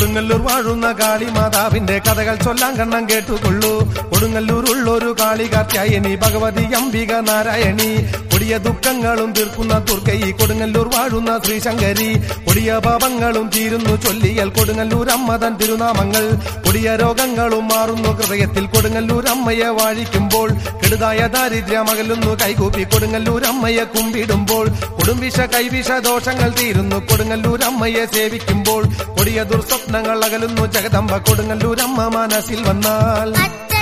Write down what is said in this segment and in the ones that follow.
കൊടുങ്ങല്ലൂർ വാഴുന്ന കാളിമാതാവിന്റെ കഥകൾ ചൊല്ലാൻ കണ്ണം കേട്ടുകൊള്ളൂ. കൊടുങ്ങല്ലൂർ ഉള്ളൊരു കാളി കാർത്യായനി ഭഗവതി അംബിക നാരായണി. കൊടിയ ദുഃഖങ്ങളും തീർക്കുന്ന ദുർഗയി കൊടുങ്ങല്ലൂർ വാഴുന്ന ശ്രീശങ്കരി. കൊടിയ പാപങ്ങളും തീരുന്നു ചൊല്ലിയൽ കൊടുങ്ങല്ലൂർ അമ്മതൻ തിരുനാമങ്ങൾ. കൊടിയ രോഗങ്ങളും മാറുന്നു ഹൃദയത്തിൽ കൊടുങ്ങല്ലൂർ അമ്മയെ വാഴിക്കുമ്പോൾ. കെടുതായ ദാരിദ്ര്യമകലുന്നു കൈകൂപ്പി കൊടുങ്ങല്ലൂർ അമ്മയെ കുമ്പിടുമ്പോൾ. കൊടുംവിഷ കൈവിഷ ദോഷങ്ങൾ തീരുന്നു കൊടുങ്ങല്ലൂർ അമ്മയെ സേവിക്കുമ്പോൾ. കൊടിയ ദുർസ്വപ്നങ്ങൾ അകലുന്നു ജഗദമ്പ കൊടുങ്ങല്ലൂർ അമ്മ മനസ്സിൽ വന്നാൽ.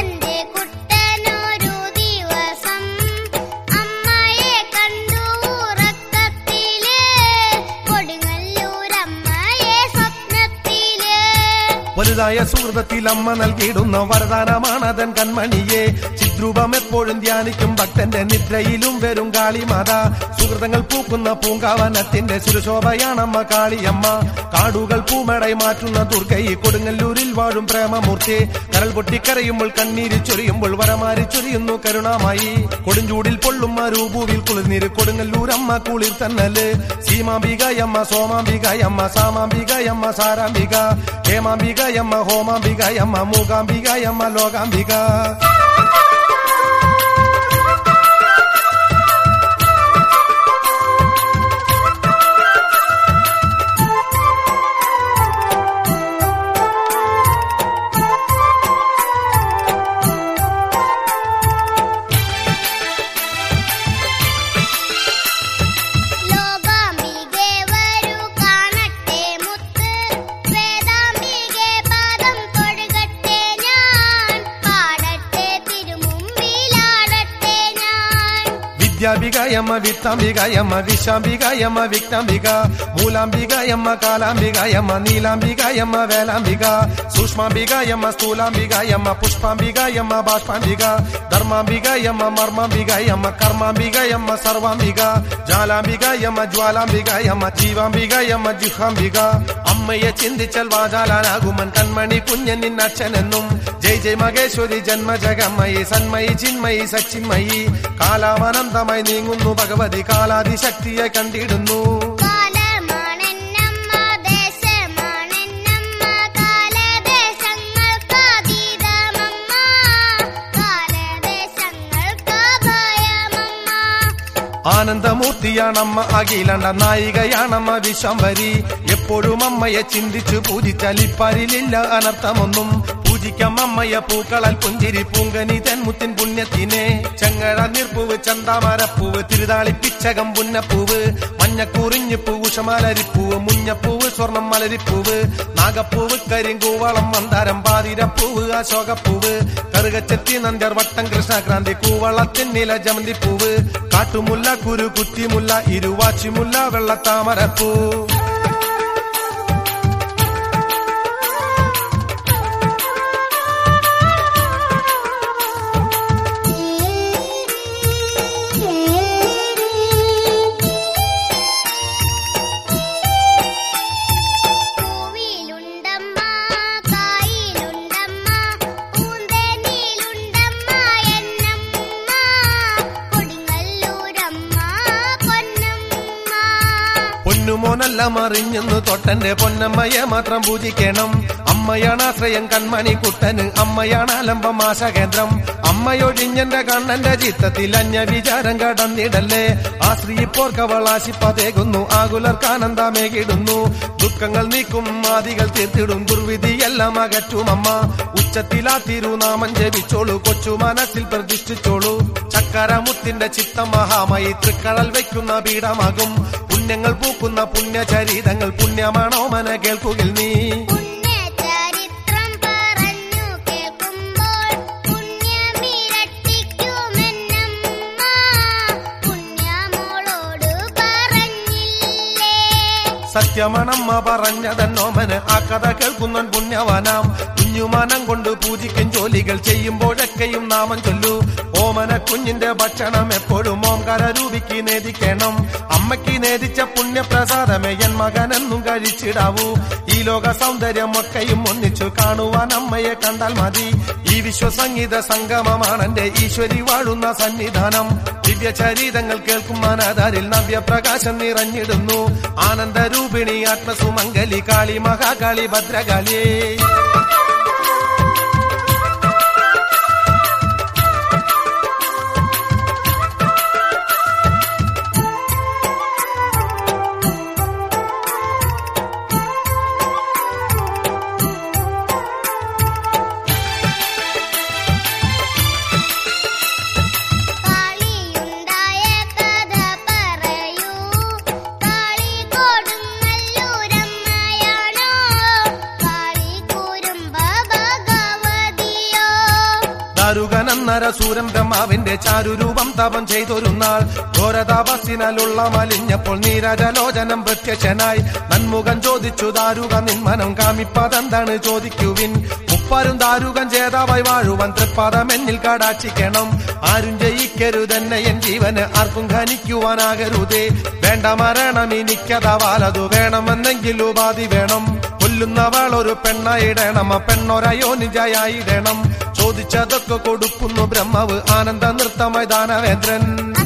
വലുതായ സുഹൃതത്തിൽ അമ്മ നൽകിയിടുന്ന വരദാനമാണതൻ കൺമണിയെ. ചിദ്രൂപം എപ്പോഴും ധ്യാനിക്കും ഭക്തന്റെ നിദ്രയിലും വരും കാളിമാത. സുഹൃതങ്ങൾ പൂക്കുന്ന പൂങ്കാവനത്തിന്റെ സുരശോഭയാണമ്മ കാളിയമ്മ. കാടുകൾ പൂമടയി മാറ്റുന്ന ദുർഗയി കൊടുങ്ങല്ലൂരിൽ വാഴും പ്രേമമൂർത്തി. കരൾ പൊട്ടിക്കരയുമ്പോൾ കണ്ണീര് ചൊരിയുമ്പോൾ വരമാരി ചൊരിയുന്നു കരുണാമായി. കൊടുഞ്ചൂടിൽ പൊള്ളും രൂപൂവിൽ കുളിർനീര് കൊടുങ്ങല്ലൂരമ്മ കുളിർ തന്നല്. സീമാംബികയമ്മ സോമാംബികയമ്മ സാമാംബികയമ്മ സാരാംബിക. ഹേമാംബികയമ്മ ഹോമാംബികയമ്മ മൂകാംബികയമ്മ ലോകാംബിക. വിദ്യാംബികയമ്മ വിത്താംബികയമ്മ വിശാംബികയമ്മ വിക്താംബിക. മൂലാംബികയമ്മ കാലാംബികയമ്മ നീലാംബികയമ്മ വേലാംബിക. സൂക്ഷ്മാംബികയമ്മ സ്ഥൂലാംബികയമ്മ പുഷ്പാംബികയമ്മ ബാഷ്പാംബിക. ധർമാംബികയമ്മ മർമാംബികയമ്മ കർമാംബികയമ്മ സർവാംബിക. ജാലാംബികയമ്മ ജ്വാലാംബികയമ്മ ജീവാംബികയമ്മ ജിഹാംബിക. അമ്മയെ ചിന്തിച്ചാൽ വാചാലാനാകുമൻ കൺമണി കുഞ്ഞനിൻ അച്ഛനെന്നും. ജയ് ജയ് മഹേശ്വരി ജന്മജഗമ്മയി സന്മയി ചിന്മയി സച്ചിന്മയി. കാലാവനന്തമായി നീങ്ങുന്നു ഭഗവതി കാലാതിശക്തിയെ കണ്ടിടുന്നു. ആനന്ദമൂർത്തിയാണമ്മ അഖിലണ്ട നായികയാണമ്മ വിശ്വംഭരി. എപ്പോഴും അമ്മയെ ചിന്തിച്ചു പൂജിച്ചാൽ ഇപ്പാരിലില്ല അനർത്ഥമൊന്നും. പൂജിക്കാം അമ്മയെ പൂക്കളൽ പുഞ്ചിരി പൂങ്കനി തെന്മുത്തിൻ പുണ്യത്തിനെ. ചെങ്ങഴ നീർപ്പൂവ് ചന്താമരപ്പൂവ് തിരുതാളിപ്പിച്ചകം പുന്നപ്പൂവ്. മഞ്ഞക്കൂറിഞ്ഞിപ്പൂ ഉഷമലരിപ്പൂവ് മുഞ്ഞപ്പൂവ് സ്വർണം മലരിപ്പൂവ്. നാഗപ്പൂവ് കരിങ്കൂവളം മന്ദാരം പാതിരപ്പൂവ് അശോകപ്പൂവ്. കറുകച്ചെത്തി നന്ദ്യർ വട്ടം കൃഷ്ണക്രാന്തി കൂവളത്തിൻ നില ജമന്തിപ്പൂവ്. കാട്ടുമുല്ല കുരു കുറ്റിമുല്ല ഇരുവാച്ചിമുല്ല വെള്ളത്താമരപ്പൂ. പൊന്നുമോനല്ല മറിഞ്ഞെന്ന് തൊട്ടന്റെ പൊന്നമ്മയെ മാത്രം പൂജിക്കണം. അമ്മയാണ് ആശ്രയം കൺമണി കുട്ടന്. അമ്മയാണ് അലംബം ആശാകേന്ദ്രം. അമ്മയൊഴിഞ്ഞെന്റെ കണ്ണന്റെ ചിത്തത്തിൽ അന്യ വിചാരം കടന്നിടല്ലേ. ആ സ്ത്രീ പോർക്കവളാശിപ്പതേകുന്നു ആകുലർക്കാനന്ദമേകിടുന്നു. ദുഃഖങ്ങൾ നീക്കും ആദികൾ തീർത്തിടും ദുർവിധിയെല്ലാം അകറ്റും അമ്മ. ഉച്ചത്തിലാ തിരുനാമം ജപിച്ചോളൂ കൊച്ചു മനസ്സിൽ പ്രതിഷ്ഠിച്ചോളൂ. ചക്കരമുത്തിന്റെ ചിത്തം മഹാമായി തൃക്കടൽ വയ്ക്കുന്ന പീഠമാകും. പുണ്യങ്ങൾ പൂക്കുന്ന പുണ്യചരിതങ്ങൾ പുണ്യമാണോ മന കേൾക്കുകിൽ നീ. സത്യമണമ്മ പറഞ്ഞതെന്നോമന് ആ കഥ കേൾക്കുന്നൻ പുണ്യവാനാം. കുഞ്ഞുമാനം കൊണ്ട് പൂജിക്കും ജോലികൾ ചെയ്യുമ്പോഴൊക്കെയും നാമം ചൊല്ലൂ. ഓമന കുഞ്ഞിന്റെ ഭക്ഷണം എപ്പോഴും ഓംകാര രൂപിക്ക് നേദിക്കണം. അമ്മയ്ക്ക് നേദിച്ച പുണ്യപ്രസാദമേ എൻ മകനെന്നും കഴിച്ചിടാവൂ. ഈ ലോക സൗന്ദര്യമൊക്കെയും ഒന്നിച്ചു കാണുവാൻ അമ്മയെ കണ്ടാൽ മതി. ഈ വിശ്വസംഗീത സംഗമമാണെന്റെ ഈശ്വരി വാഴുന്ന സന്നിധാനം. ദിവ്യചരിതങ്ങൾ കേൾക്കും മനതാരിൽ നവ്യപ്രകാശം നിറഞ്ഞിടുന്നു. ആനന്ദരൂപിണി ആത്മസുമംഗലി കാളി മഹാകാളി ഭദ്രകാളി. സൂരം ബ്രഹ്മാവിന്റെ ചാരുരൂപം തപം ചെയ്തൊരു നാൾ ഘോരതാപസ്സിനാലുള്ള മലിഞ്ഞപ്പോൾ നീരാജലോചനം പ്രത്യക്ഷനായി നന്മുഖം ചോദിച്ചു ദാരുക നിന്മനം കാമിപ്പതെന്താണ് ചോദിക്കുവിൻ. മുപ്പാരും ദാരുകം ജേതാവായി വാഴുവാൻ തൃപ്പാദം എന്നിൽ കടാക്ഷിക്കണം. ആരും ജയിക്കരുതെന്നെ എൻ ജീവന് ആർക്കും ഖനിക്കുവാനാകരുതേ. വേണ്ട മരണം എനിക്കതാവാലതു വേണമെന്നെങ്കിൽ ഉപാധി വേണം. കൊല്ലുന്നവൾ ഒരു പെണ്ണായിടണം ആ പെണ്ണൊരയോ നിജയായിടണം. ചോദിച്ചതൊക്കെ കൊടുക്കുന്നു ബ്രഹ്മാവ് ആനന്ദ നൃത്തമായി ദാനവേന്ദ്രൻ.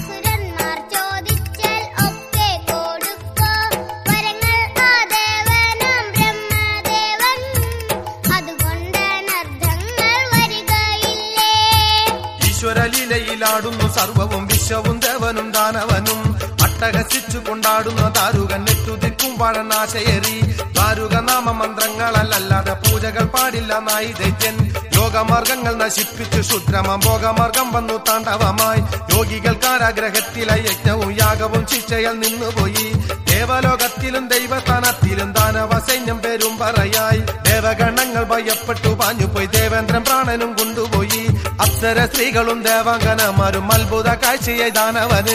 ഈശ്വരലീലയിലാടുന്നു സർവവും വിശ്വവും ദേവനും ദാനവനും. അട്ടഹസിച്ചു കൊണ്ടാടുന്ന ദാരുകൻ നെറ്റുതിക്കും വാഴനാശയേറി. ദാരുക നാമമന്ത്രങ്ങളല്ലാതെ പൂജകൾ പാടില്ല നായി ദൈത്യൻ. യോഗമാർഗങ്ങൾ നശിപ്പിച്ചു ശുദ്രമം ഭോഗമാർഗം വന്നു താണ്ഡവമായി. യോഗികൾ കാരാഗ്രഹത്തിലെ യജ്ഞവും യാഗവും ശിക്ഷയിൽ നിന്നുപോയി. ദേവലോകത്തിലും ദൈവസ്ഥാനത്തിലും ദാനവ സൈന്യം പേരും പറയായി. ദേവഗണങ്ങൾ ഭയപ്പെട്ടു പാഞ്ഞുപോയി ദേവേന്ദ്രൻ പ്രാണനും കൊണ്ടുപോയി. അപ്സര സ്ത്രീകളും ദേവാംഗനമാരും അത്ഭുത കാഴ്ചയായി ദാനവന്.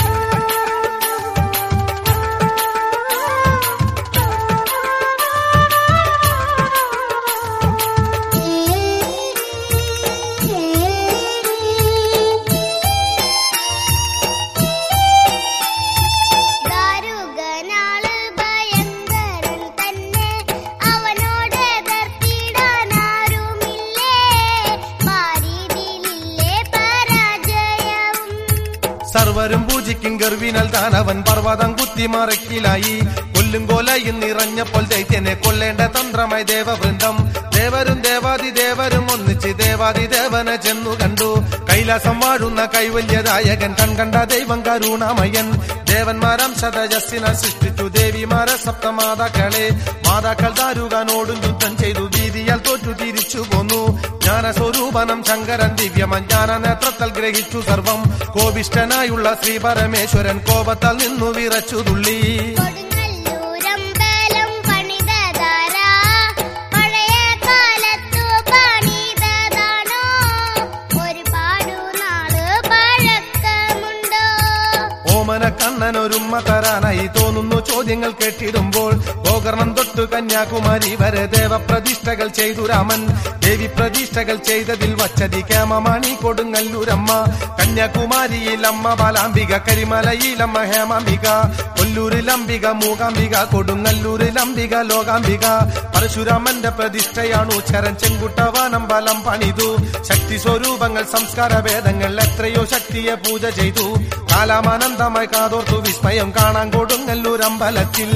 സർവരും പൂജിക്കും ഗർവിനാൽ ദാനവൻ പർവ്വതം കുത്തിമറക്കിലായി. കൊല്ലും കൊലയും നിറഞ്ഞപ്പോൾ ദൈത്യനെ കൊല്ലേണ്ട തന്ത്രമായി ദേവവൃന്ദം. ദേവരും ദേവാദിദേവരും ഒന്നിച്ച് ദേവാദിദേവനെ ചെന്നു കണ്ടു. കൈലാസം വാഴുന്ന കൈവല്യദായകൻ കൺകണ്ട ദൈവം കരുണാമയൻ. ദേവന്മാരം ശതജസ്സിനെ സൃഷ്ടിച്ചു ദേവിമാരെ സപ്തമാതാക്കളെ. മാതാക്കൾ ദാരുകനോടും യുദ്ധം ചെയ്തു വീതിയാൽ തോറ്റു തിരിച്ചു പോന്നു. ജ്ഞാനസ്വരൂപനം ശങ്കരൻ ദിവ്യമജ്ഞാന നേത്രത്താൽ ഗ്രഹിച്ചു സർവം. കോപിഷ്ഠനായുള്ള ശ്രീ പരമേശ്വരൻ കോപത്താൽ നിന്നു വിറച്ചു തുള്ളി. കണ്ണനൊരുമ്മ തരാനായി തോന്നുന്നു ചോദ്യങ്ങൾ കേട്ടിടുമ്പോൾ. ഗോകർണം തൊട്ടു കന്യാകുമാരി വരെ ദേവപ്രതിഷ്ഠകൾ ചെയ്തു രാമൻ. ദേവി പ്രതിഷ്ഠകൾ ചെയ്തതിൽ വച്ചതി കേമമാണി കൊടുങ്ങല്ലൂരമ്മ. കന്യാകുമാരിയിൽ അമ്മ ബാലാംബിക, കരിമലയിലമ്മ ഹേമാംബിക, കൊല്ലൂരിൽ അംബിക മൂകാംബിക, കൊടുങ്ങല്ലൂരിൽ അംബിക ലോകാംബിക. പരശുരാമന്റെ പ്രതിഷ്ഠയാണു ചരൻ ചെങ്കുട്ടവാനം ബലം പണിതു. ശക്തി സ്വരൂപങ്ങൾ സംസ്കാര ഭേദങ്ങൾ എത്രയോ ശക്തിയെ പൂജ ചെയ്തു. കാലാമാനന്ദമായി കാതോർത്തു വിസ്മയം കാണാൻ കൊടുങ്ങല്ലൂർ അമ്പലത്തിൽ.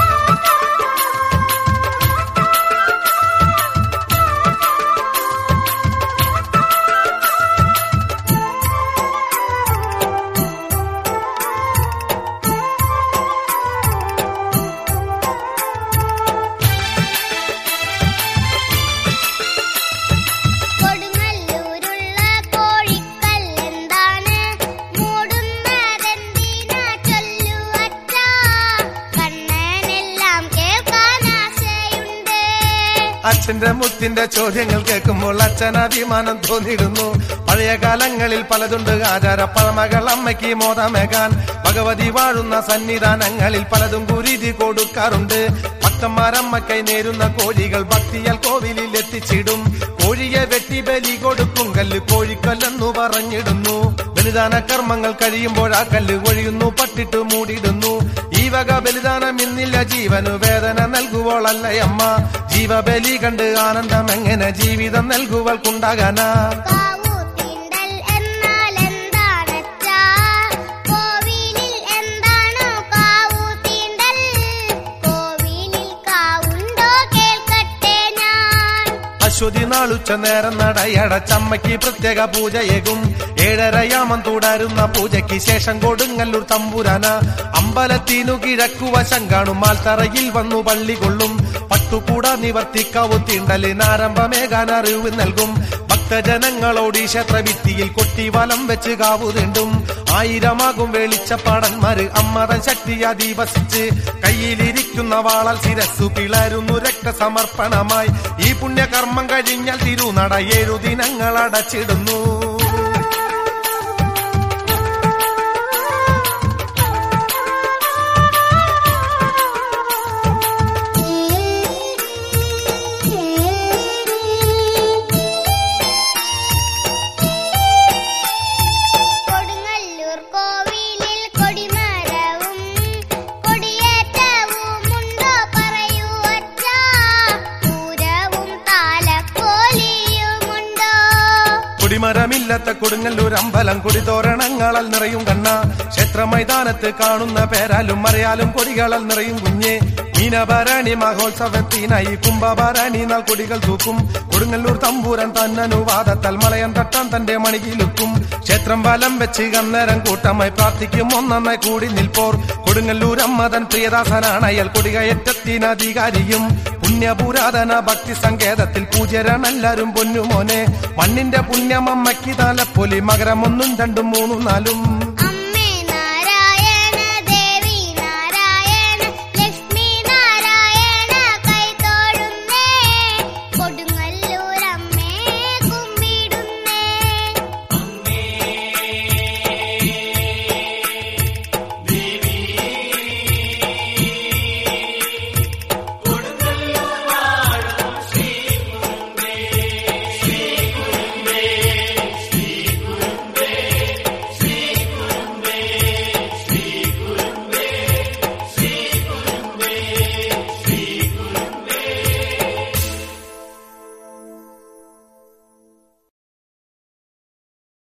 അച്ഛന്റെ മുത്തിന്റെ ചോദ്യങ്ങൾ കേൾക്കുമ്പോൾ അച്ഛൻ അഭിമാനം തോന്നിയിടുന്നു. പഴയ കാലങ്ങളിൽ പലതുണ്ട് ആചാര പഴമകൾ അമ്മയ്ക്ക് മോദമേകാൻ. ഭഗവതി വാഴുന്ന സന്നിധാനങ്ങളിൽ പലതും കുരുതി കൊടുക്കാറുണ്ട്. ഭക്തന്മാരമ്മയ്ക്കായി നേരുന്ന കോഴികൾ ഭക്തിയാൽ കോവിലിൽ എത്തിച്ചിടും. കോഴിയെ വെട്ടി ബലി കൊടുക്കും കല്ല് കോഴിക്കല്ലെന്നു പറഞ്ഞിടുന്നു. ബലിദാന കർമ്മങ്ങൾ കഴിയുമ്പോൾ ആ കല്ല് ഒഴിയുന്നു, പട്ടിട്ട് മൂടിടുന്നു. ഈ വക ബലിദാനം ഇന്നില്ല ജീവനു വേദന നൽകുവോളല്ലയമ്മ. ജീവബലി കണ്ട് ആനന്ദം എങ്ങനെ ജീവിതം നൽകുവൾക്കുണ്ടാകാനാ. അശ്വതി നാളുച്ച നേരം നടയടച്ചമ്മയ്ക്ക് പ്രത്യേക പൂജയേകും. 7:30 തുടരുന്ന പൂജയ്ക്ക് ശേഷം കൊടുങ്ങല്ലൂർ തമ്പുരാന അമ്പലത്തിനു കിഴക്കുവശം കാണും മാൽത്തറയിൽ വന്നു പള്ളി കൊള്ളും. പട്ടുകൂട നിവർത്തിക്കാവു തീണ്ടലിനാരംഭമേകാൻ അറിവ് നൽകും. ഭക്തജനങ്ങളോട് ക്ഷേത്രഭിത്തിയിൽ കൊട്ടി വലം വെച്ച് കാവു തീണ്ടും. 1000 വെളിച്ചപ്പാടന്മാര് അമ്മതൻ ശക്തിയാതി വസിച്ച് കയ്യിലിരിക്കുന്ന വാളാൽ ശിരസ്സു പിളരുന്നു രക്തസമർപ്പണമായി. ഈ പുണ്യകർമ്മം കഴിഞ്ഞാൽ തിരുനട 7 ദിനങ്ങൾ അടച്ചിടുന്നു. കൊടിമരമില്ലാത്ത കൊടുങ്ങല്ലൂർ അമ്പലം കൊടിതോരണങ്ങളാൽ നിറയും കണ്ണ. ക്ഷേത്ര മൈതാനത്ത് കാണുന്ന പേരാലും മറയാലും കൊടികളാൽ നിറയും കുഞ്ഞെ. മീനഭരണി മഹോത്സവത്തിനായി കുംഭഭരണി നാൾ കൊടികൾ തൂക്കും. കൊടുങ്ങല്ലൂർ തമ്പൂരൻ തന്നനുവാദത്താൽ മലയൻ തട്ടാൻ തന്റെ മണികിലുക്കും. ക്ഷേത്രം വലം വെച്ച് അന്നേരം കൂട്ടമായി പ്രാർത്ഥിക്കും ഒന്നായി കൂടി നിൽപ്പോർ. കൊടുങ്ങല്ലൂർ അമ്മതൻ പ്രിയദാസനാണ് അയാൾ കൊടികയറ്റത്തിനധികാരിയും. പുണ്യപുരാതന ഭക്തി സങ്കേതത്തിൽ പൂജരണെല്ലാരും പൊന്നുമോനെ. മണ്ണിന്റെ പുണ്യമമ്മയ്ക്ക് താലപ്പൊലി മകരം 1, 2, 3, 4